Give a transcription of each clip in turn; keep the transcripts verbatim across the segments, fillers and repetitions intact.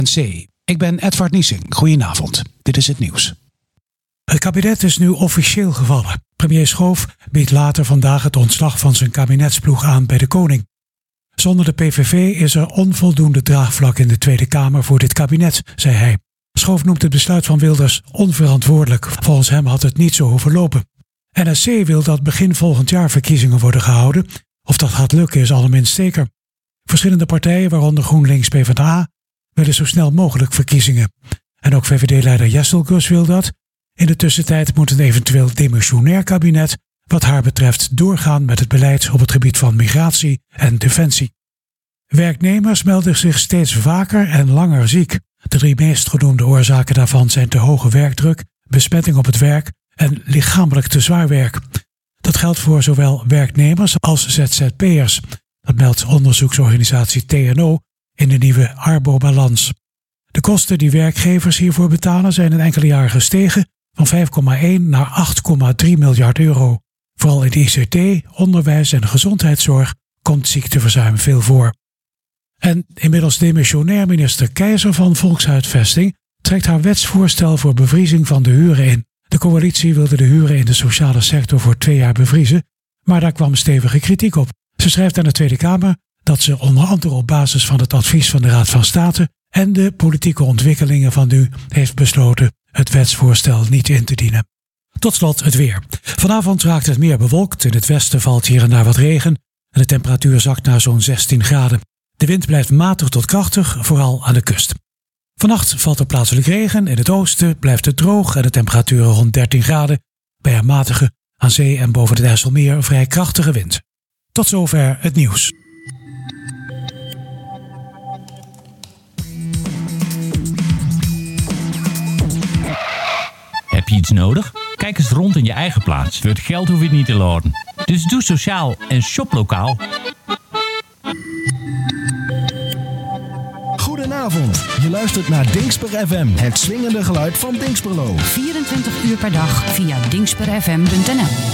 C. Ik ben Edward Niesing. Goedenavond. Dit is het nieuws. Het kabinet is nu officieel gevallen. Premier Schoof biedt later vandaag het ontslag van zijn kabinetsploeg aan bij de koning. Zonder de P V V is er onvoldoende draagvlak in de Tweede Kamer voor dit kabinet, zei hij. Schoof noemt het besluit van Wilders onverantwoordelijk. Volgens hem had het niet zo hoeven lopen. N S C wil dat begin volgend jaar verkiezingen worden gehouden. Of dat gaat lukken is allerminst zeker. Verschillende partijen, waaronder GroenLinks PvdA, willen zo snel mogelijk verkiezingen. En ook V V D-leider Jesselgus wil dat. In de tussentijd moet een eventueel demissionair kabinet wat haar betreft doorgaan met het beleid op het gebied van migratie en defensie. Werknemers melden zich steeds vaker en langer ziek. De drie meest genoemde oorzaken daarvan zijn te hoge werkdruk, besmetting op het werk en lichamelijk te zwaar werk. Dat geldt voor zowel werknemers als Z Z P'ers. Dat meldt onderzoeksorganisatie T N O in de nieuwe Arbo-balans. De kosten die werkgevers hiervoor betalen zijn in enkele jaren gestegen van vijf komma één naar acht komma drie miljard euro. Vooral in de I C T, onderwijs en gezondheidszorg komt ziekteverzuim veel voor. En inmiddels demissionair minister Keizer van Volkshuisvesting trekt haar wetsvoorstel voor bevriezing van de huren in. De coalitie wilde de huren in de sociale sector voor twee jaar bevriezen, maar daar kwam stevige kritiek op. Ze schrijft aan de Tweede Kamer dat ze onder andere op basis van het advies van de Raad van State en de politieke ontwikkelingen van nu heeft besloten het wetsvoorstel niet in te dienen. Tot slot het weer. Vanavond raakt het meer bewolkt. In het westen valt hier en daar wat regen en de temperatuur zakt naar zo'n zestien graden. De wind blijft matig tot krachtig, vooral aan de kust. Vannacht valt er plaatselijk regen. In het oosten blijft het droog en de temperaturen rond dertien graden. Bij een matige, aan zee en boven het IJsselmeer een vrij krachtige wind. Tot zover het nieuws. Heb je iets nodig? Kijk eens rond in je eigen plaats. Voor het geld hoef je het niet te laden. Dus doe sociaal en shop lokaal. Goedenavond, je luistert naar Dingsper F M, het swingende geluid van Dingsperlo. vierentwintig uur per dag via dingsper f m punt n l.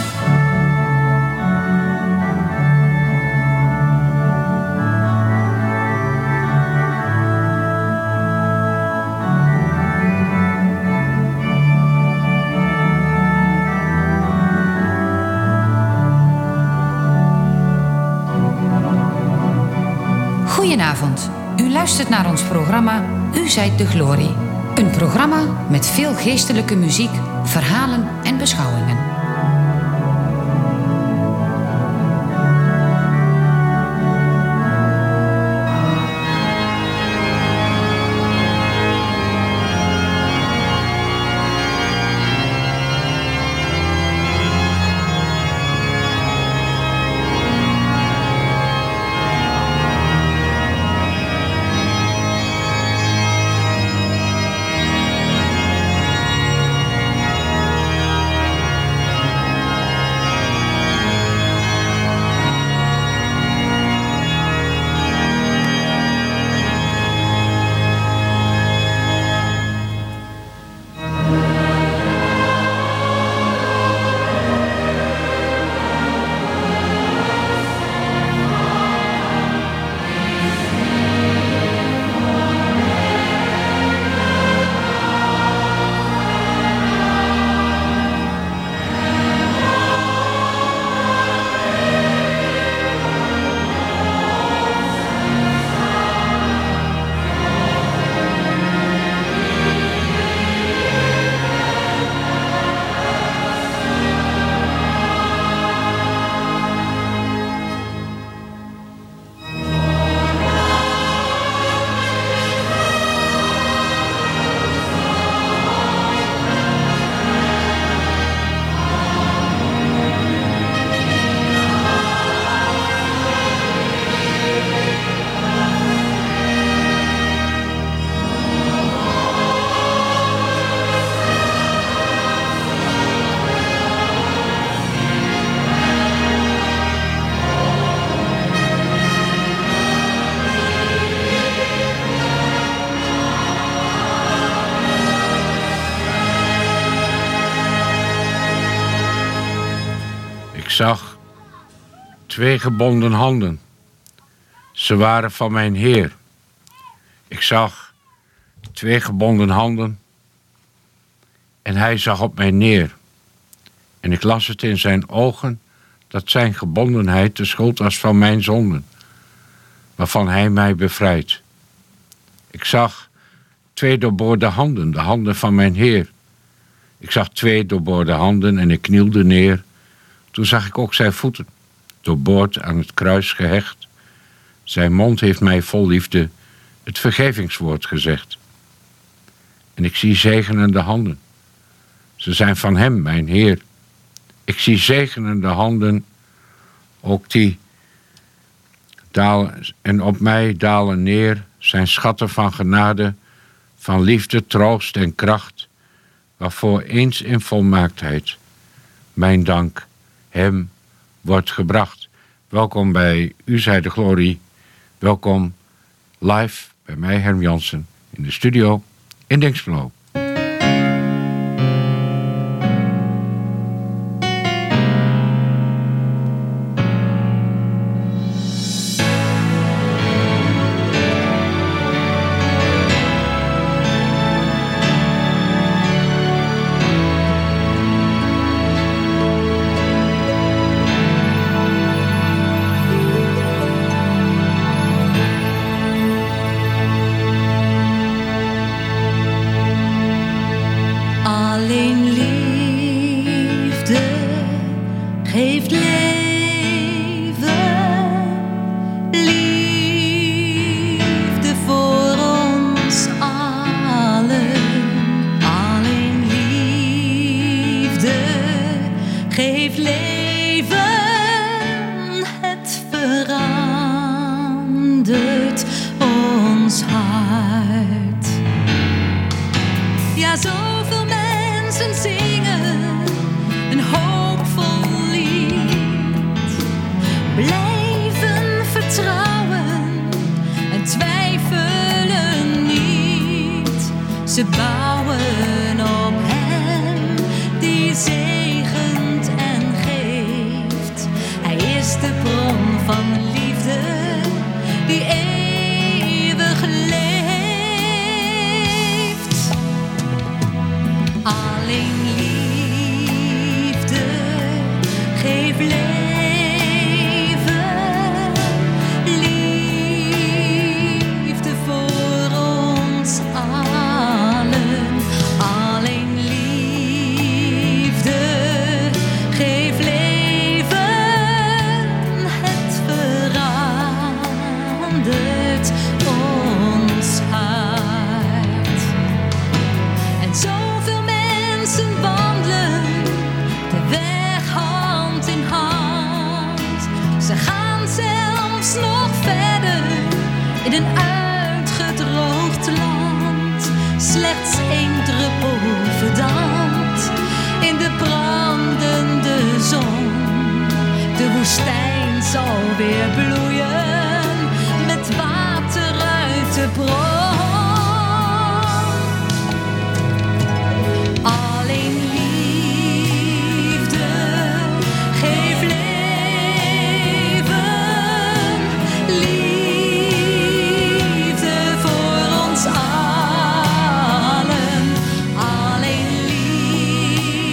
Goedenavond. U luistert naar ons programma U zijt de Glorie. Een programma met veel geestelijke muziek, verhalen en beschouwingen. Ik zag twee gebonden handen. Ze waren van mijn Heer. Ik zag twee gebonden handen. En hij zag op mij neer. En ik las het in zijn ogen dat zijn gebondenheid de schuld was van mijn zonden, waarvan hij mij bevrijdt. Ik zag twee doorboorde handen, de handen van mijn Heer. Ik zag twee doorboorde handen en ik knielde neer. Toen zag ik ook zijn voeten, doorboord aan het kruis gehecht. Zijn mond heeft mij vol liefde het vergevingswoord gezegd. En ik zie zegenende handen. Ze zijn van hem, mijn Heer. Ik zie zegenende handen, ook die dalen, en op mij dalen neer zijn schatten van genade, van liefde, troost en kracht, waarvoor eens in volmaaktheid mijn dank hem wordt gebracht. Welkom bij U zij de Glorie. Welkom live bij mij, Herm Jansen, in de studio in Dinxperlo.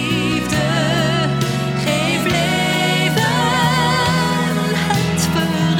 Geef leven, het verandert.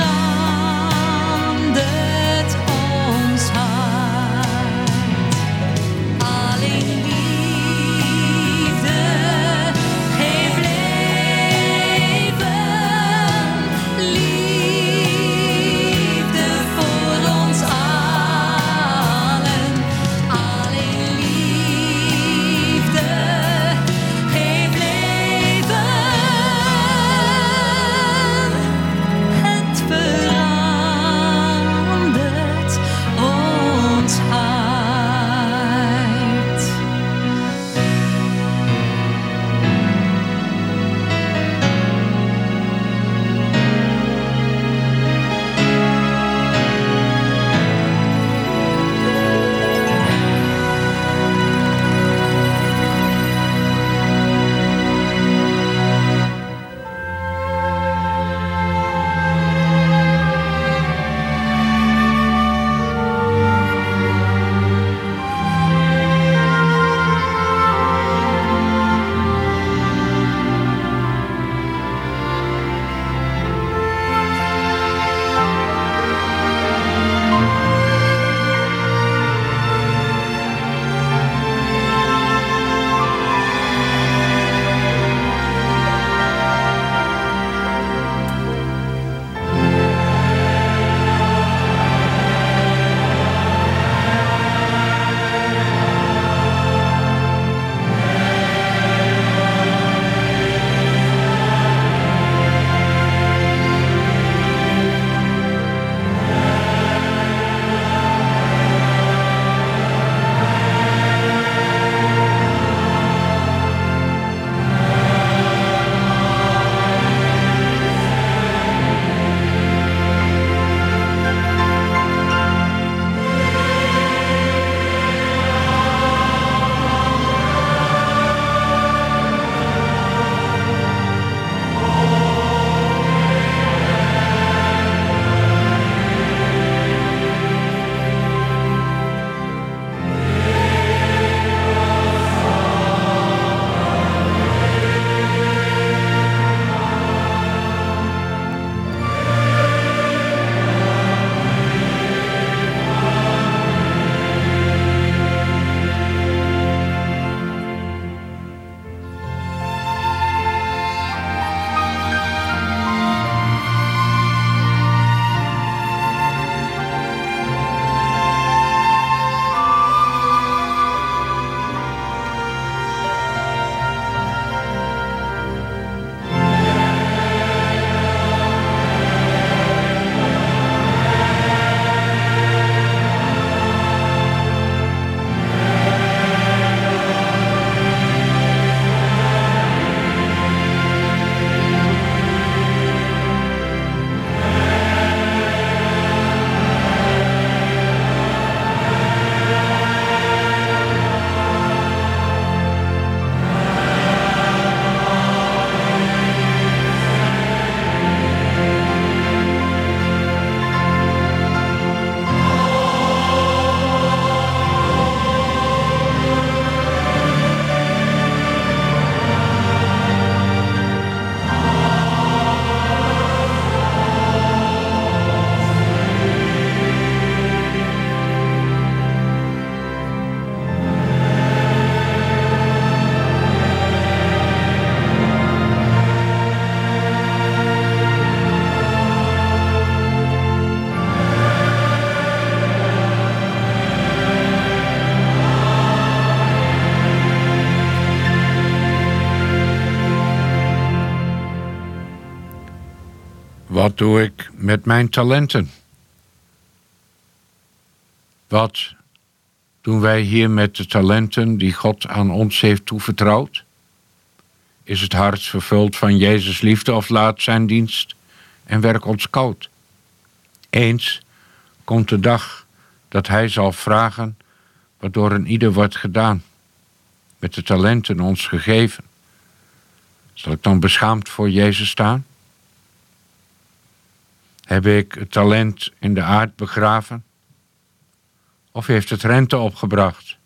Wat doe ik met mijn talenten? Wat doen wij hier met de talenten die God aan ons heeft toevertrouwd? Is het hart vervuld van Jezus' liefde of laat zijn dienst en werk ons koud? Eens komt de dag dat hij zal vragen wat door een ieder wordt gedaan, met de talenten ons gegeven. Zal ik dan beschaamd voor Jezus staan? Heb ik het talent in de aard begraven? Of heeft het rente opgebracht?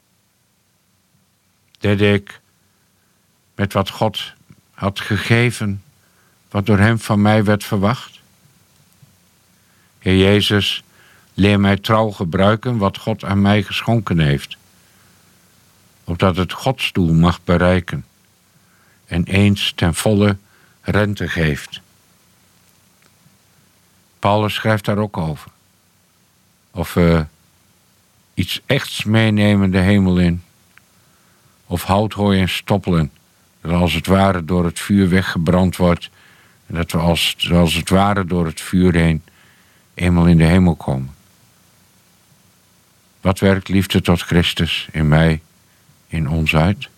Deed ik met wat God had gegeven, wat door hem van mij werd verwacht? Heer Jezus, leer mij trouw gebruiken wat God aan mij geschonken heeft, opdat het Gods doel mag bereiken en eens ten volle rente geeft. Paulus schrijft daar ook over. Of we iets echts meenemen de hemel in, of hout, hooi en stoppelen, dat als het ware door het vuur weggebrand wordt, en dat we als, als het ware door het vuur heen eenmaal in de hemel komen. Wat werkt liefde tot Christus in mij, in ons uit?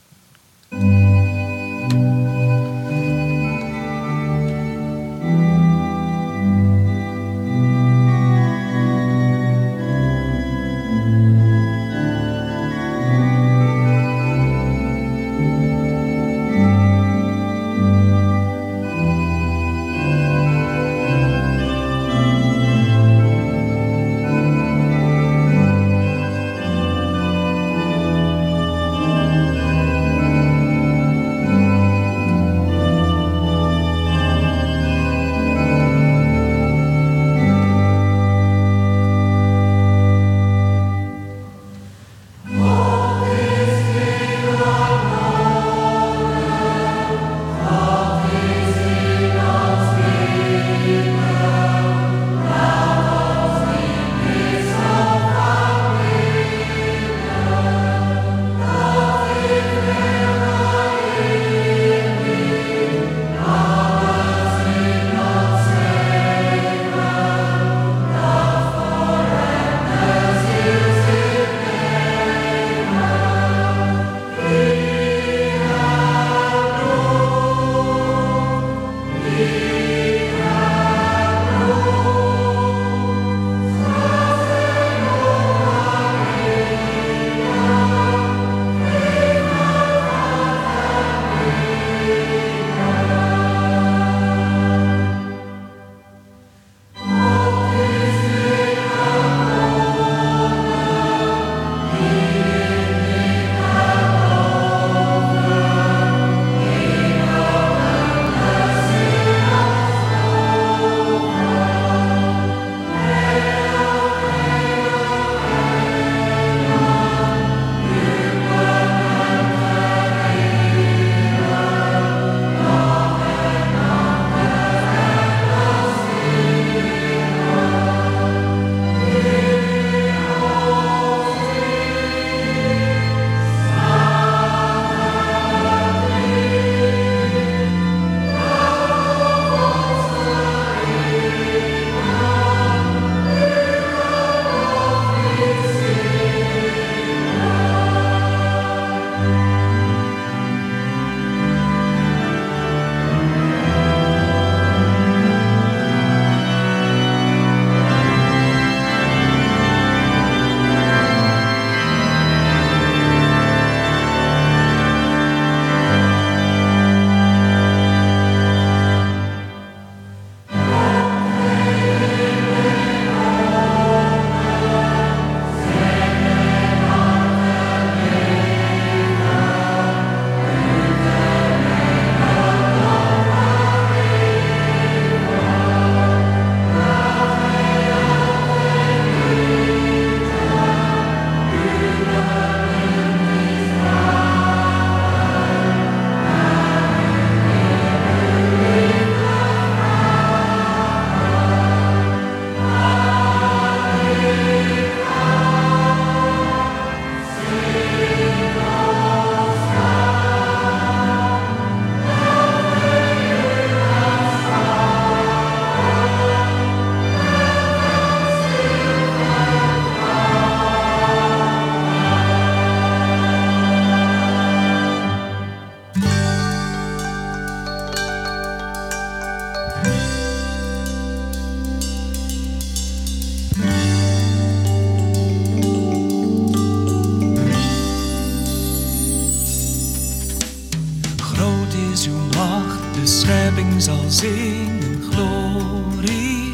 schepping zal zingen glorie.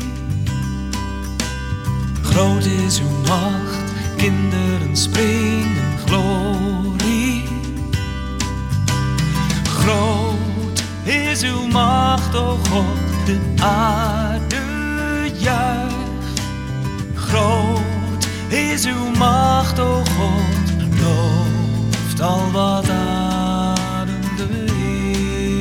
Groot is uw macht, kinderen springen glorie. Groot is uw macht, o God, de aarde juicht. Groot is uw macht, o God, looft al wat ademde Heer.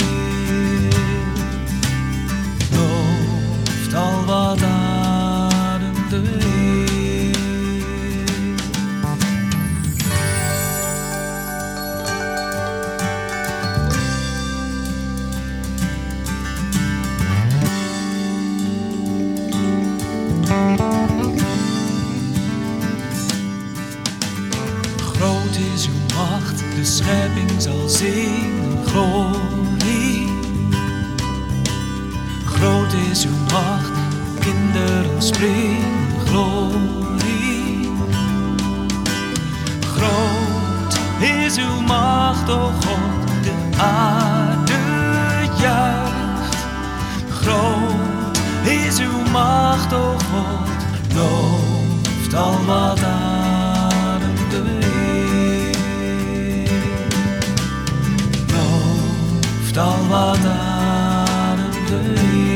Looft al wat ademde Heer. Groot is uw macht, de schepping zal zingen glorie. Groot is uw macht, kinderen springen glorie. Groot is uw macht, o God, de aarde juicht. Groot is uw macht, o God, looft al wat ademde Heer. Looft al wat ademde Heer.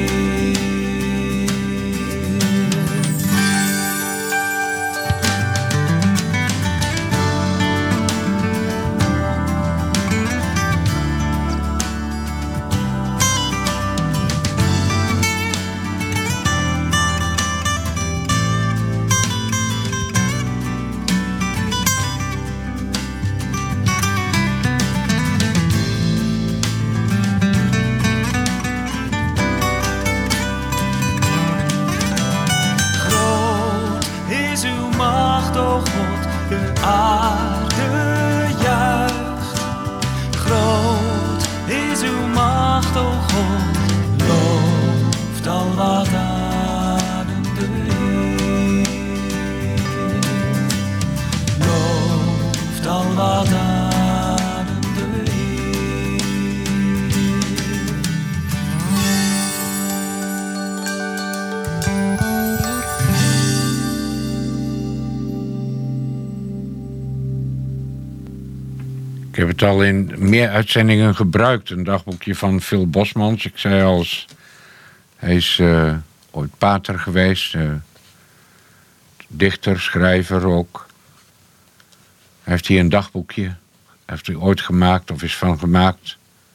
Groot is uw macht, o God, de aarde juicht. Groot is uw macht, o God, looft al wat ademde Heer. Looft al wat ademde Heer. Ik heb het al in meer uitzendingen gebruikt. Een dagboekje van Phil Bosmans. Ik zei al, hij is uh, ooit pater geweest. Uh, dichter, schrijver ook. Hij heeft hier een dagboekje. Heeft hij ooit gemaakt of is van gemaakt.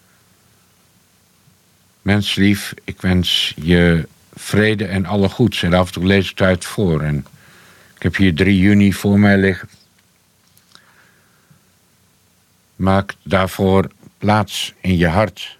Menslief, ik wens je vrede en alle goeds. En af en toe lees ik het uit voor. En ik heb hier drie juni voor mij liggen. Maak daarvoor plaats in je hart.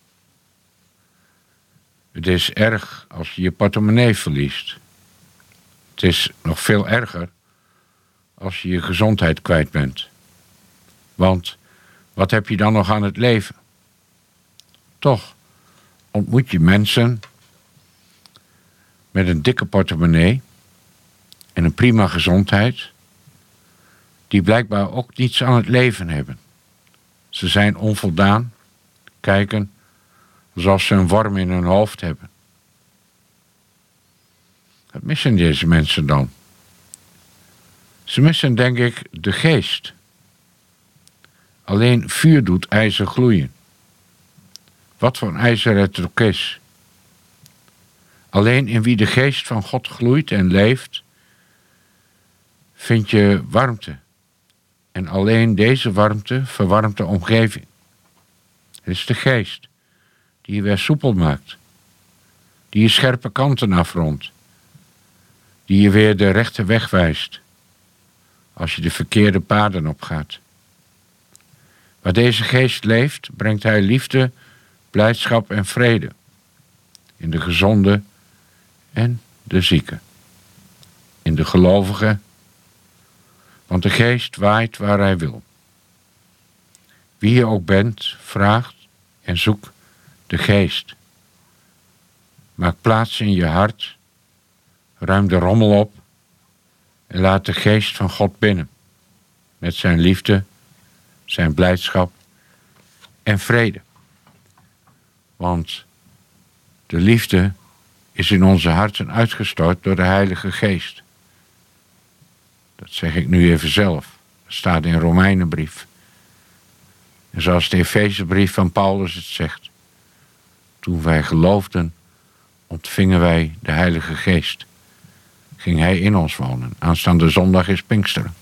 Het is erg als je je portemonnee verliest. Het is nog veel erger als je je gezondheid kwijt bent. Want wat heb je dan nog aan het leven? Toch ontmoet je mensen met een dikke portemonnee en een prima gezondheid, die blijkbaar ook niets aan het leven hebben. Ze zijn onvoldaan, kijken alsof ze een worm in hun hoofd hebben. Wat missen deze mensen dan? Ze missen, denk ik, de geest. Alleen vuur doet ijzer gloeien. Wat voor ijzer het ook is. Alleen in wie de geest van God gloeit en leeft, vind je warmte. En alleen deze warmte verwarmt de omgeving. Het is de geest die je weer soepel maakt. Die je scherpe kanten afrondt. Die je weer de rechte weg wijst. Als je de verkeerde paden opgaat. Waar deze geest leeft, brengt hij liefde, blijdschap en vrede. In de gezonde en de zieke. In de gelovige. Want de geest waait waar hij wil. Wie je ook bent, vraagt en zoek de geest. Maak plaats in je hart. Ruim de rommel op. En laat de geest van God binnen. Met zijn liefde, zijn blijdschap en vrede. Want De liefde is in onze harten uitgestort door de Heilige Geest. Dat zeg ik nu even zelf. Dat staat in Romeinenbrief. En zoals de Efezebrief van Paulus het zegt. Toen wij geloofden, ontvingen wij de Heilige Geest. Ging Hij in ons wonen. Aanstaande zondag is Pinksteren.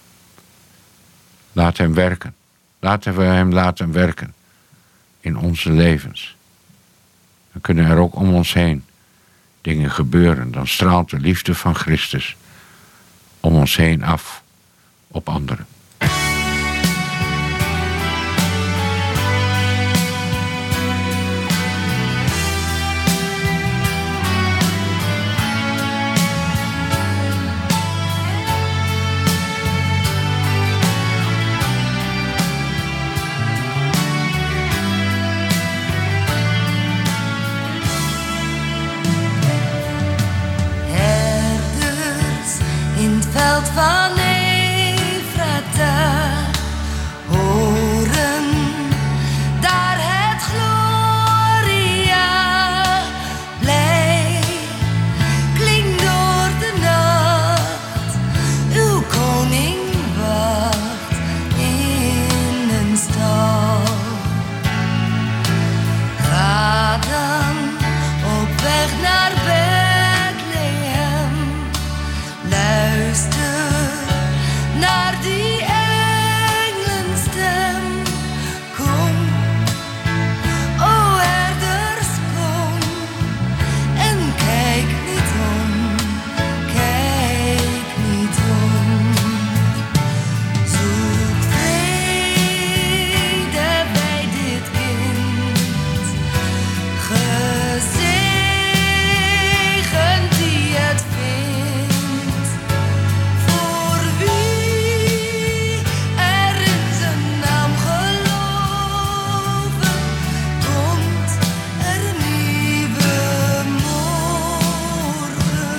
Laat Hem werken. Laten we Hem laten werken in onze levens. Dan kunnen er ook om ons heen dingen gebeuren. Dan straalt de liefde van Christus om ons heen af op anderen. Veld van Efrata horen daar het Gloria blij klinkt door de nacht. Uw koning wacht in een stal. Ga dan op weg naar Bethlehem. Luister naar die engelenstem. Kom, o herders, kom. En kijk niet om, kijk niet om. Zoek vrede bij dit kind. Gezegend die het vindt. Voor wie er in zijn naam geloven, komt er een nieuwe morgen.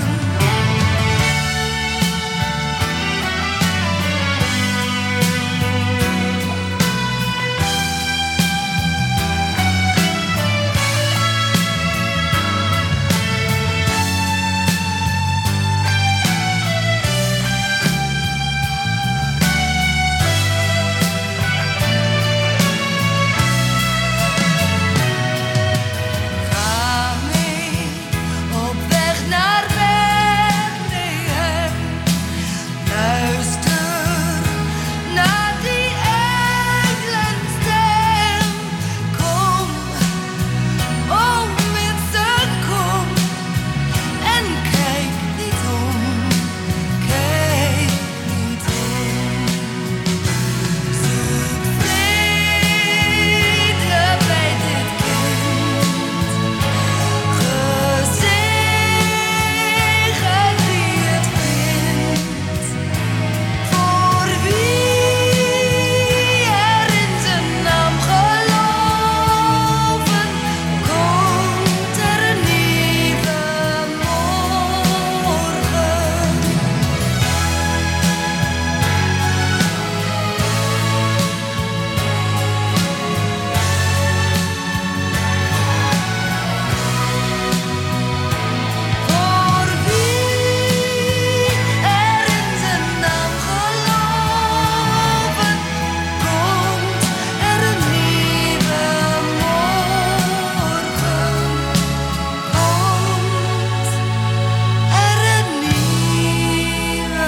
Ga mee op weg naar Bethlehem. Luister naar die engelenstem. Kom, o mensen, kom. En kijk niet om, kijk niet om. Zoek vrede bij dit kind. Gezegend die het vindt. Voor wie er in zijn naam geloven, komt er een nieuwe morgen. Voor wie er in zijn naam geloven, komt er een nieuwe morgen. Komt er een nieuwe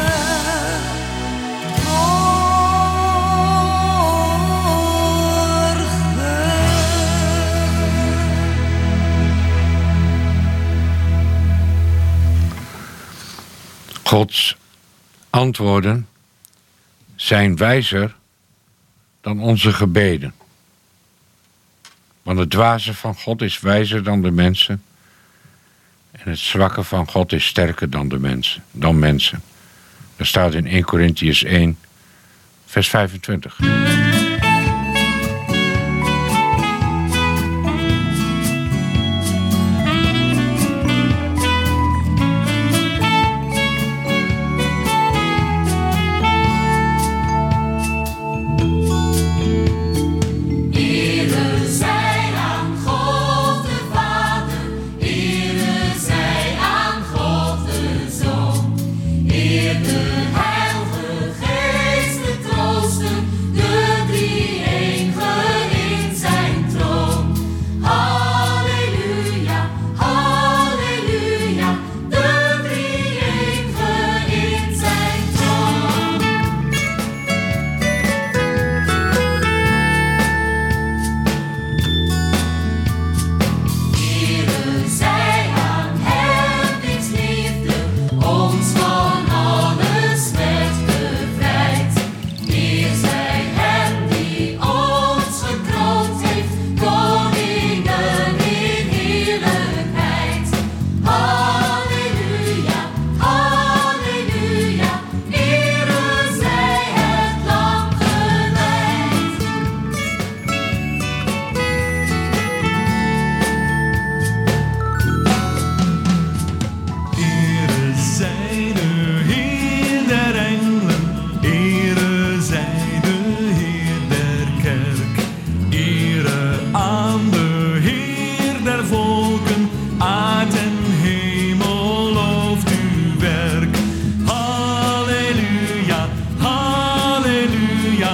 morgen. Gods antwoorden zijn wijzer dan onze gebeden. Want het dwaze van God is wijzer dan de mensen. En het zwakke van God is sterker dan de mensen, dan mensen. Dat staat in Eerste Korintiërs één, vers vijfentwintig. Ere zij aan God de Vader,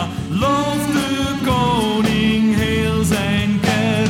halleluja, loof de koning heel zijn kerk.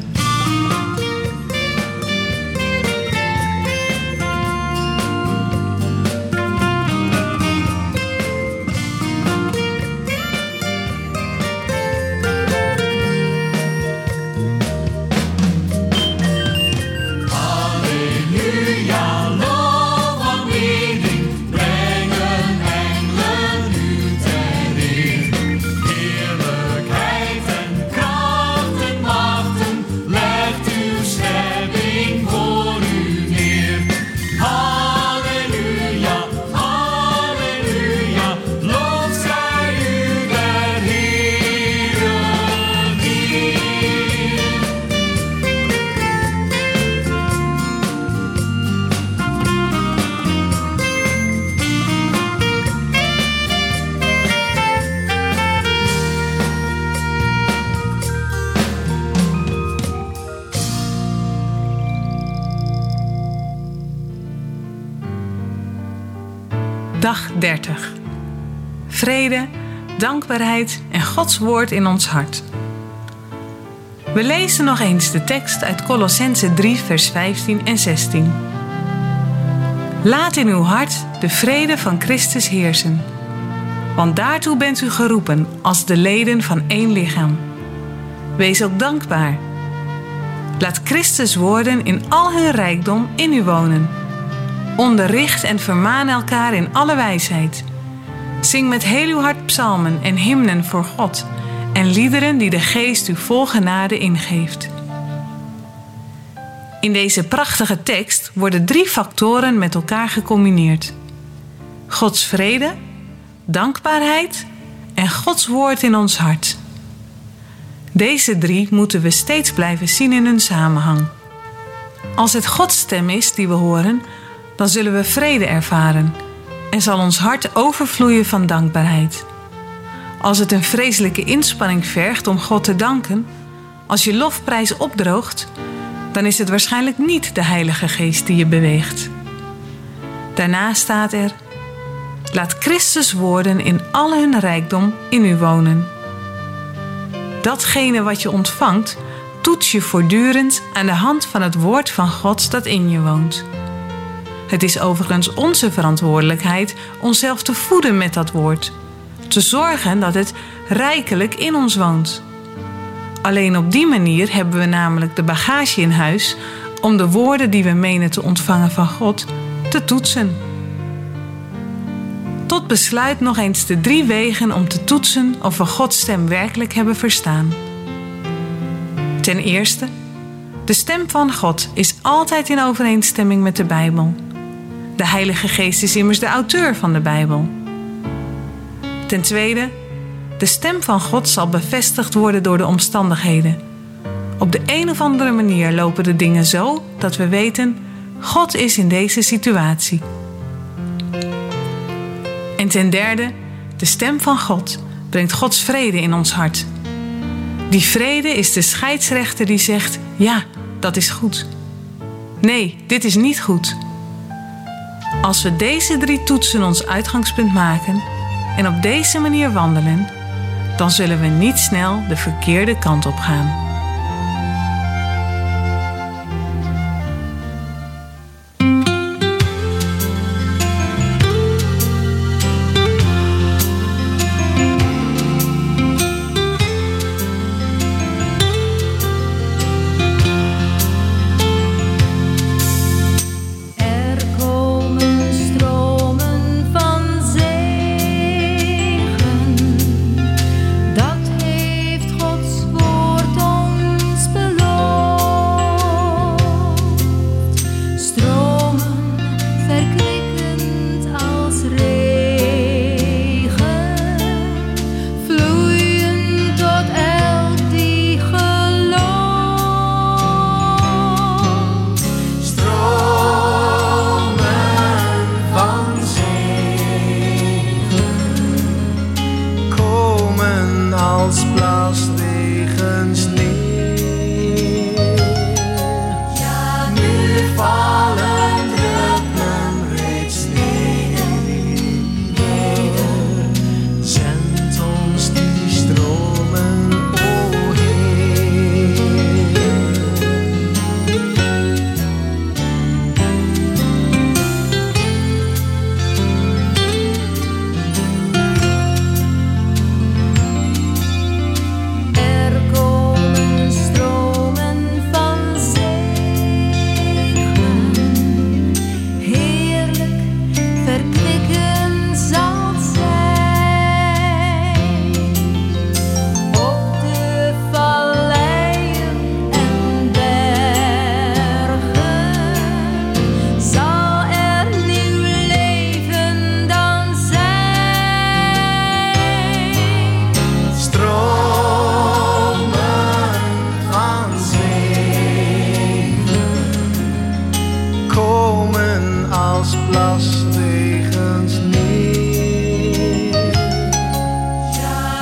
Dag dertig. Vrede, dankbaarheid en Gods woord in ons hart. We lezen nog eens de tekst uit Kolossenzen drie vers vijftien en zestien. Laat in uw hart de vrede van Christus heersen. Want daartoe bent u geroepen als de leden van één lichaam. Wees ook dankbaar. Laat Christus woorden in al hun rijkdom in u wonen. Onderricht en vermaan elkaar in alle wijsheid. Zing met heel uw hart psalmen en hymnen voor God en liederen die de Geest u vol genade ingeeft. In deze prachtige tekst worden drie factoren met elkaar gecombineerd. Gods vrede, dankbaarheid en Gods woord in ons hart. Deze drie moeten we steeds blijven zien in hun samenhang. Als het Gods stem is die we horen, dan zullen we vrede ervaren en zal ons hart overvloeien van dankbaarheid. Als het een vreselijke inspanning vergt om God te danken, als je lofprijs opdroogt, dan is het waarschijnlijk niet de Heilige Geest die je beweegt. Daarna staat er: laat Christus woorden in al hun rijkdom in u wonen. Datgene wat je ontvangt, toets je voortdurend aan de hand van het woord van God dat in je woont. Het is overigens onze verantwoordelijkheid onszelf te voeden met dat woord. Te zorgen dat het rijkelijk in ons woont. Alleen op die manier hebben we namelijk de bagage in huis om de woorden die we menen te ontvangen van God te toetsen. Tot besluit nog eens de drie wegen om te toetsen of we Gods stem werkelijk hebben verstaan. Ten eerste, de stem van God is altijd in overeenstemming met de Bijbel. De Heilige Geest is immers de auteur van de Bijbel. Ten tweede, de stem van God zal bevestigd worden door de omstandigheden. Op de een of andere manier lopen de dingen zo dat we weten: God is in deze situatie. En ten derde, de stem van God brengt Gods vrede in ons hart. Die vrede is de scheidsrechter die zegt: ja, dat is goed. Nee, dit is niet goed. Als we deze drie toetsen ons uitgangspunt maken en op deze manier wandelen, dan zullen we niet snel de verkeerde kant op gaan. Zend ons die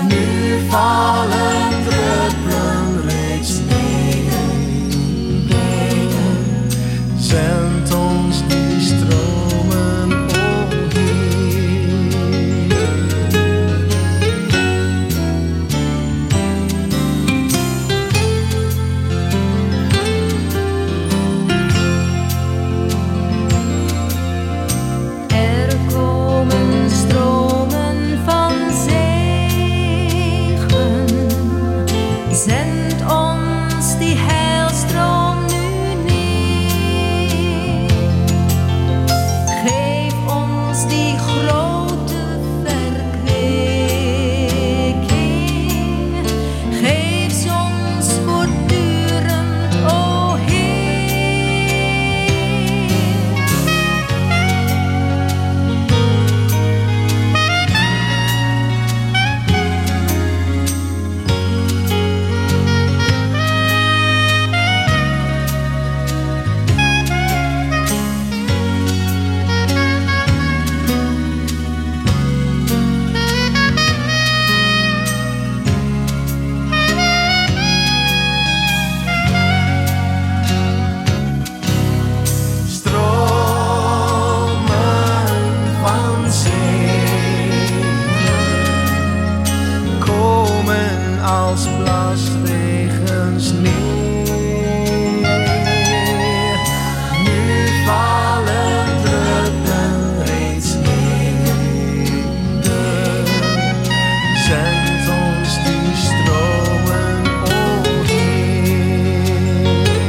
Nu vallen druppelen reeds neer. Zend ons die stromen Er komen stromen van zegen. Zend ons die heilstroom nu neer. Geef ons die grote verkwikking. Geef ze ons voortdurend, o Heer. stromen van zegen komen als blasregens neer. Nu vallen druppelen reeds neer. Zend ons die stromen, o Heer.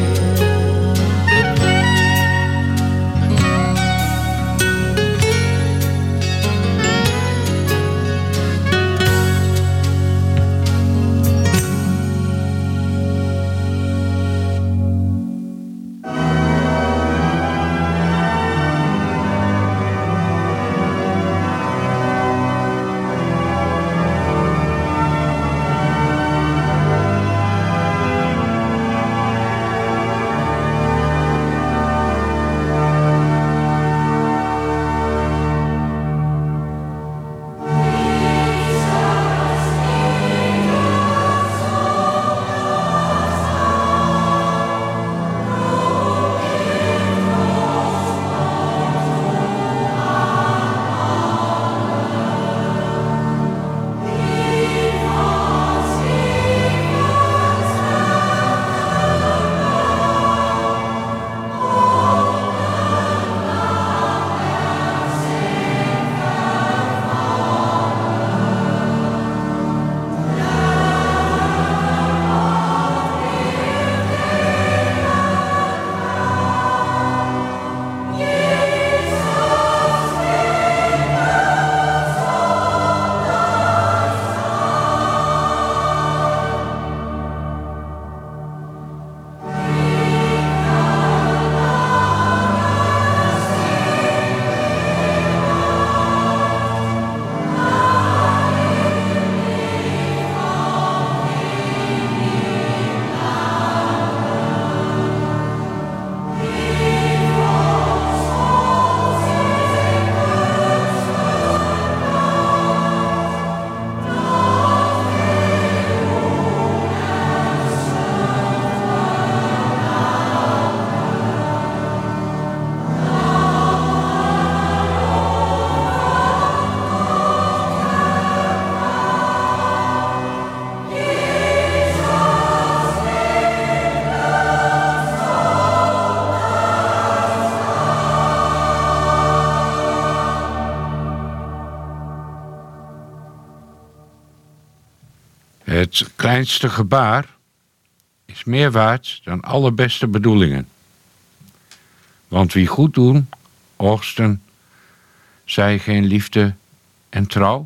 Het kleinste gebaar is meer waard dan alle beste bedoelingen. Want wie goed doen, oogsten, zij geen liefde en trouw?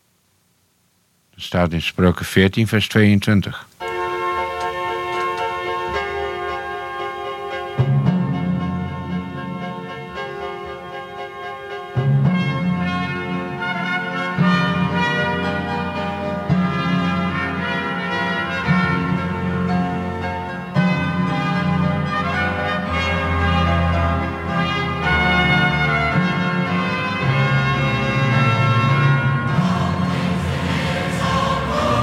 Dat staat in Spreuken veertien, vers tweeëntwintig. Thank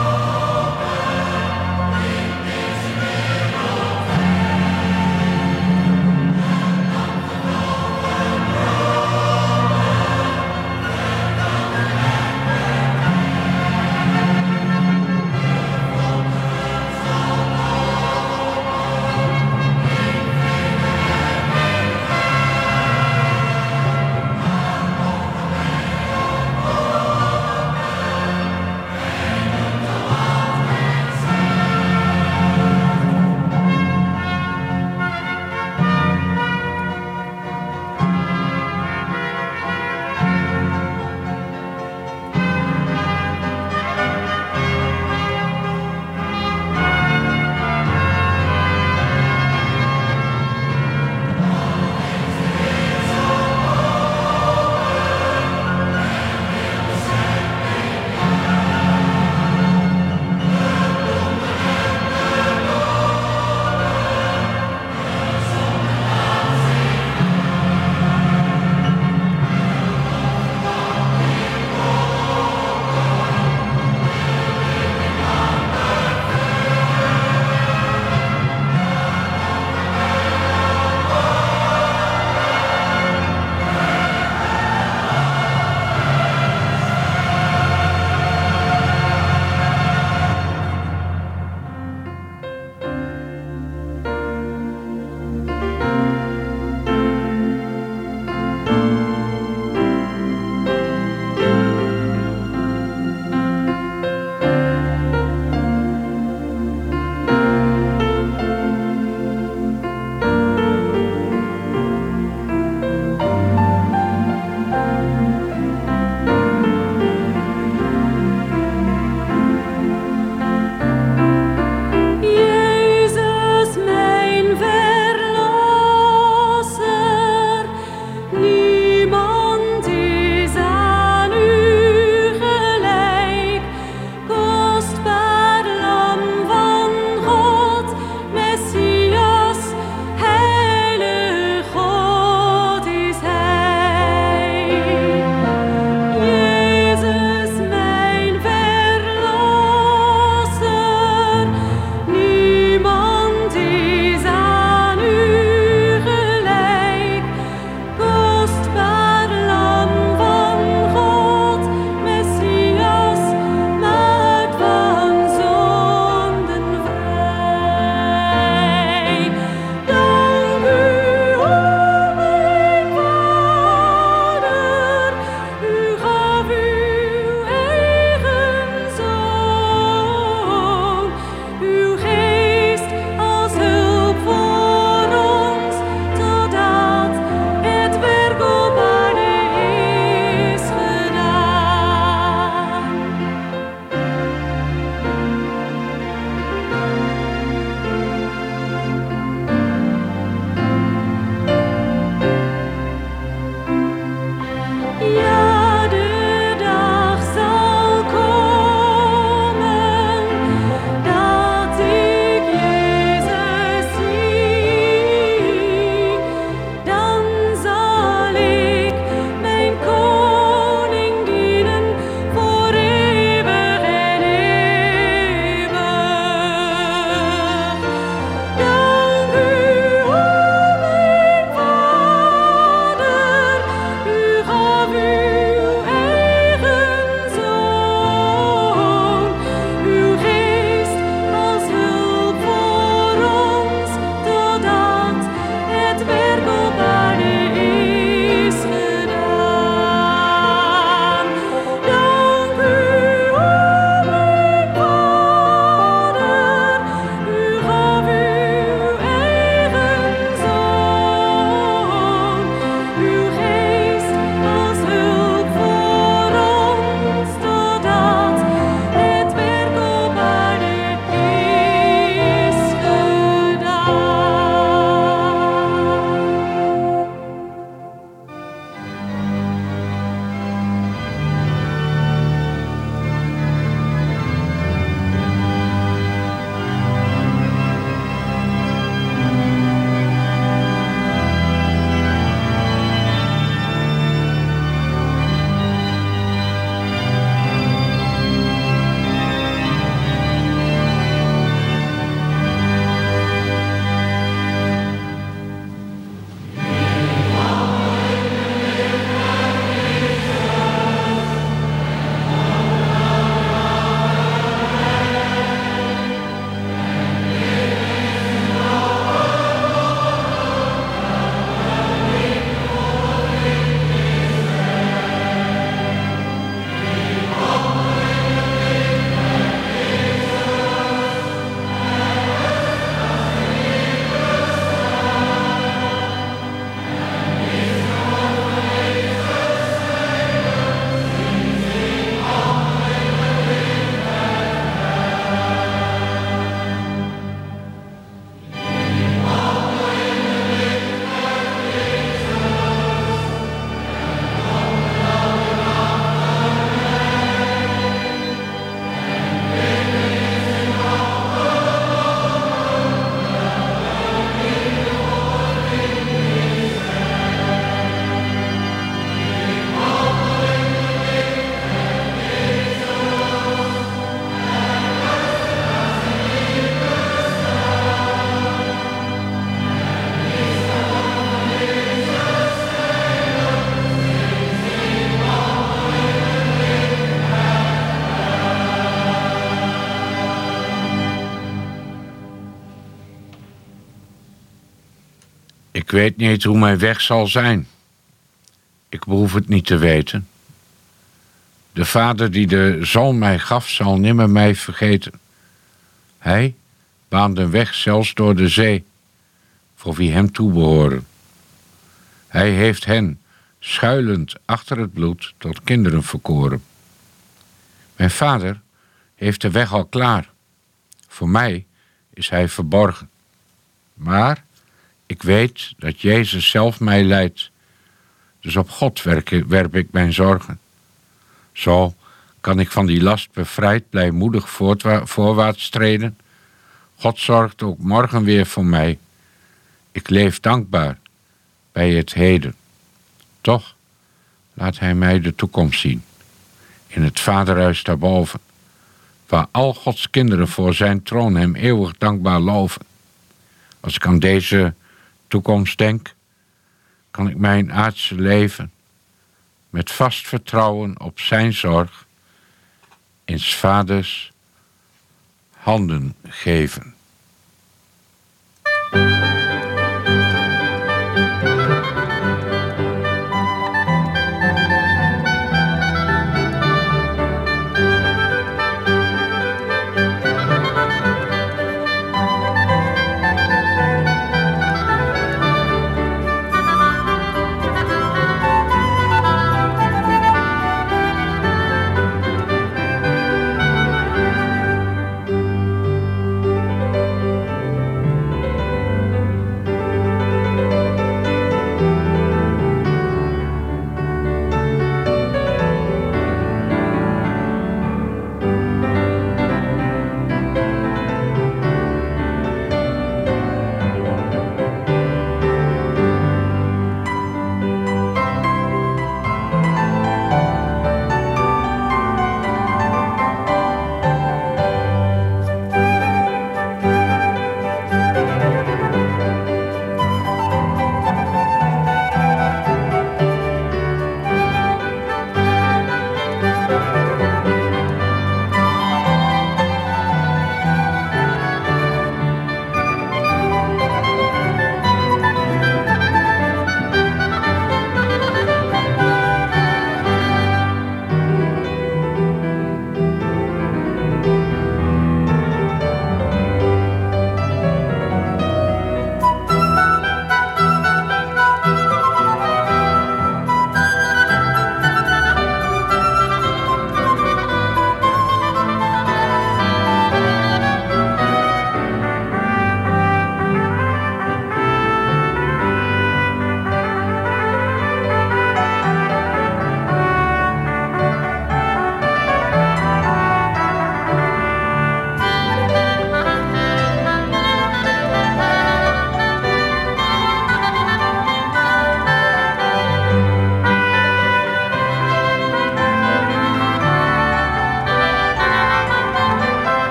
Ik weet niet hoe mijn weg zal zijn. Ik behoef het niet te weten. De Vader die de Zoon mij gaf, zal nimmer mij vergeten. Hij baande een weg zelfs door de zee, voor wie hem toebehoren. Hij heeft hen, schuilend achter het bloed, tot kinderen verkoren. Mijn Vader heeft de weg al klaar. Voor mij is hij verborgen. Maar ik weet dat Jezus zelf mij leidt. Dus op God werp ik mijn zorgen. Zo kan ik van die last bevrijd blijmoedig voorwaarts treden. God zorgt ook morgen weer voor mij. Ik leef dankbaar bij het heden. Toch laat hij mij de toekomst zien. In het vaderhuis daarboven. Waar al Gods kinderen voor zijn troon hem eeuwig dankbaar loven. Als ik aan deze toekomst denk, kan ik mijn aardse leven met vast vertrouwen op zijn zorg in 's vaders handen geven.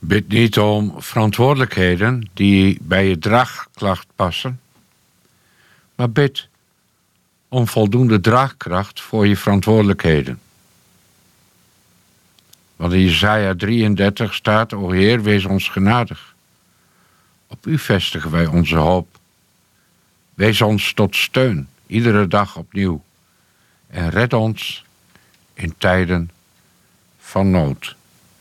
Bid niet om verantwoordelijkheden die bij je draagklacht passen, maar bid om voldoende draagkracht voor je verantwoordelijkheden. Want in Jesaja drieëndertig staat: O Heer, wees ons genadig. Op u vestigen wij onze hoop. Wees ons tot steun, iedere dag opnieuw. En red ons in tijden van nood.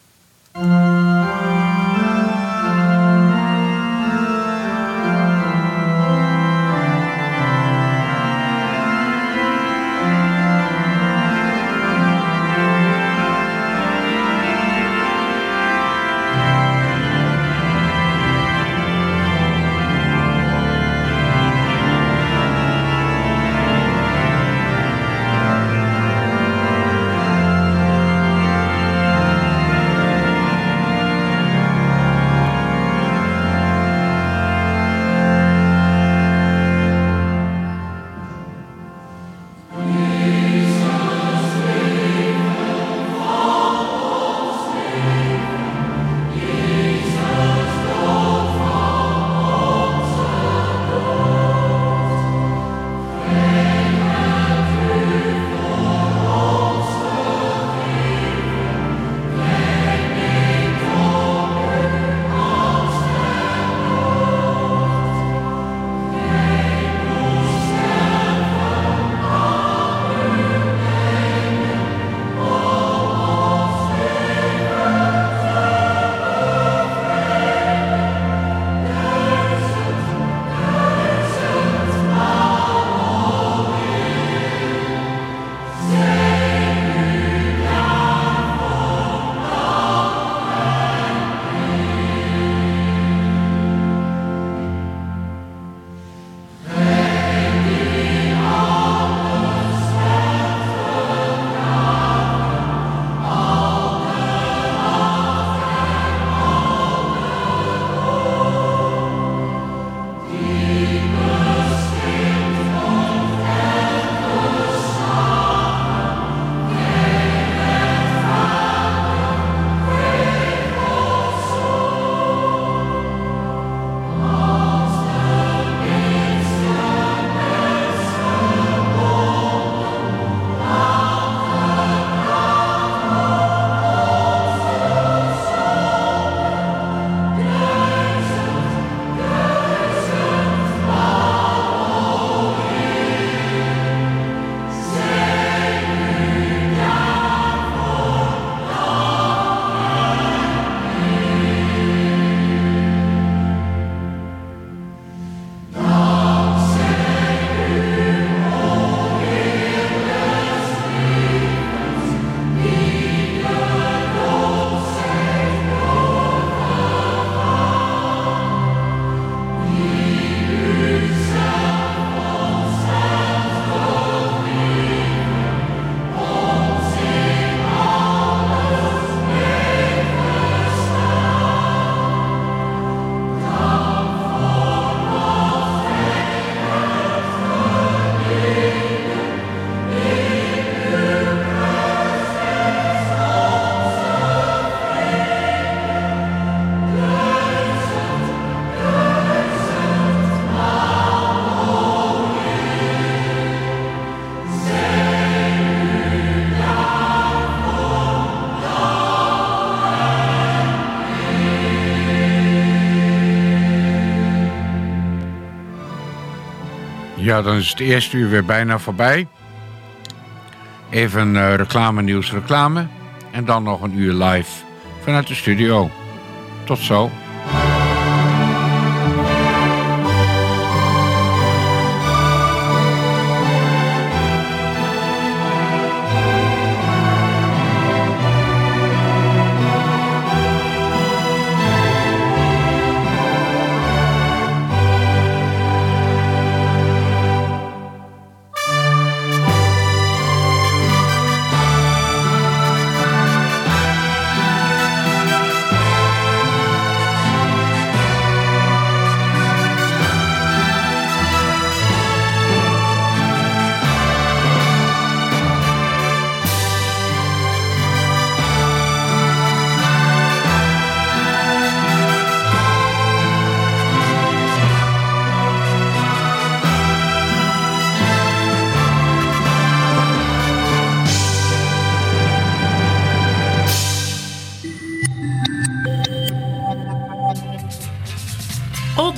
Ja, dan is het eerste uur weer bijna voorbij. Even uh, reclame, nieuws, reclame. En dan nog een uur live vanuit de studio. Tot zo.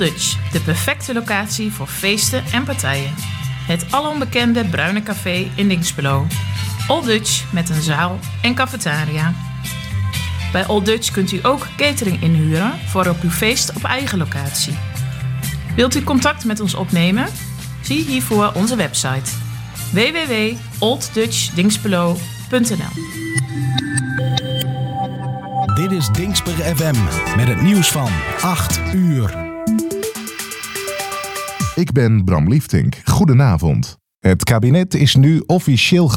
Old Dutch, de perfecte locatie voor feesten en partijen. Het alombekende Bruine Café in Dinxperlo. Old Dutch met een zaal en cafetaria. Bij Old Dutch kunt u ook catering inhuren voor op uw feest op eigen locatie. Wilt u contact met ons opnemen? Zie hiervoor onze website w w w punt old dutch dinxperlo punt n l. Dit is Dinxper F M met het nieuws van acht uur. Ik ben Bram Liefdink. Goedenavond. Het kabinet is nu officieel